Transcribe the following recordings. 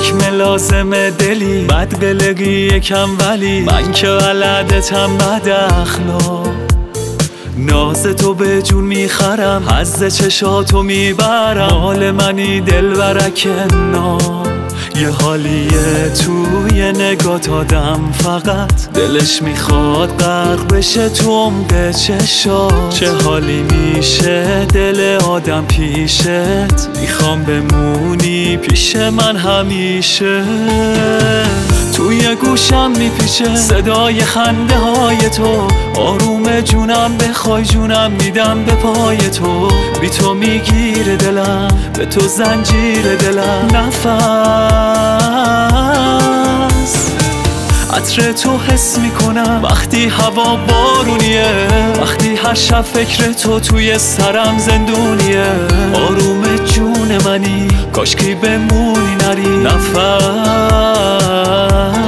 حکم لازمه دلی، بد قلقی یکم ولی من که ولدتم بد اخلاق. ناز تو به جون میخرم، حظ چشاتو میبرم، مال منی دل برکنار. یه حالیه توی نگات آدم فقط دلش میخواد غرق بشه تو عمق چشات. چه حالی میشه دل آدم پیشت، میخوام بمونی پیش من همیشه. توی گوشم میپیچه صدای خنده های تو، آروم جونم بخوای جونم میدم به پای تو. بی تو میگیره دلم، به تو زنجیر دلم. نفس عطر تو حس میکنم وقتی هوا بارونیه، وقتی هر شب فکر تو توی سرم زندونیه. آروم جون منی کاشکی بمونی نری. نفس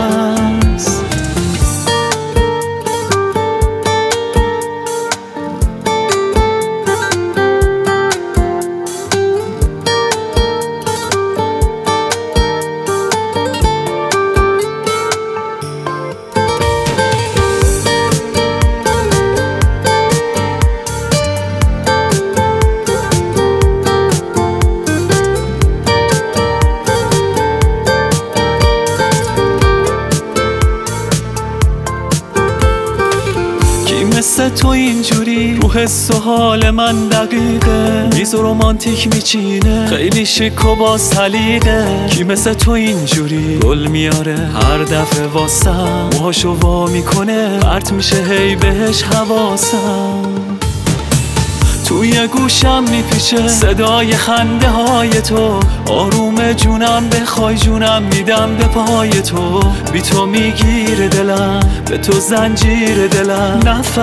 مثل تو اینجوری رو حس و حال من دقیقه، میز و رومانتیک میچینه خیلی شیک و با سلیقه. کی مثل تو اینجوری گل میاره هر دفعه واسم، موهاشو وا میکنه پرت میشه هی بهش حواسم. توی گوشم میپیچه صدای خنده های تو، آروم جونم بخوای جونم میدم به پای تو. بی تو میگیره دلم، به تو زنجیر دلم.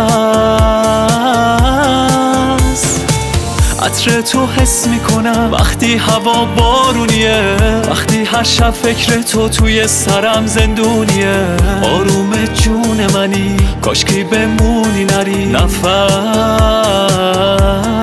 نفس عطر تو حس میکنم وقتی هوا بارونیه، وقتی هر شب فکر تو توی سرم زندونیه. آروم جون منی کاشکی بمونی نری. نفس